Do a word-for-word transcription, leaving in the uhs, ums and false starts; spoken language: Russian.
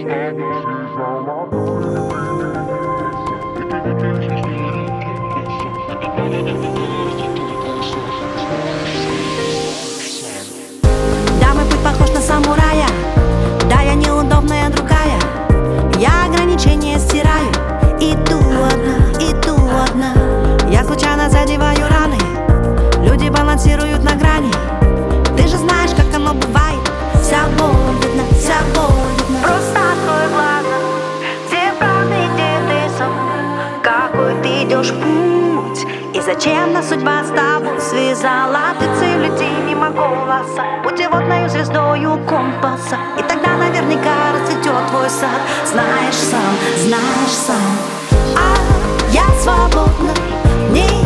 Да, мой путь похож на самурая. Да, я неудобная другая. Я ограничения стираю. Иду одна, иду одна. Я случайно задеваю раны. Люди балансируют на грани. Ты же знаешь, как оно бывает. Вся боль видна, вся боль видна. Просто открой глаза. Где правда и где ты сам? Какой ты идешь путь? И зачем нас судьба с тобой связала? Ты целитель мимо голоса, путеводною звездою компаса. И тогда наверняка расцветет твой сад. Знаешь сам, знаешь сам. А я свободна, не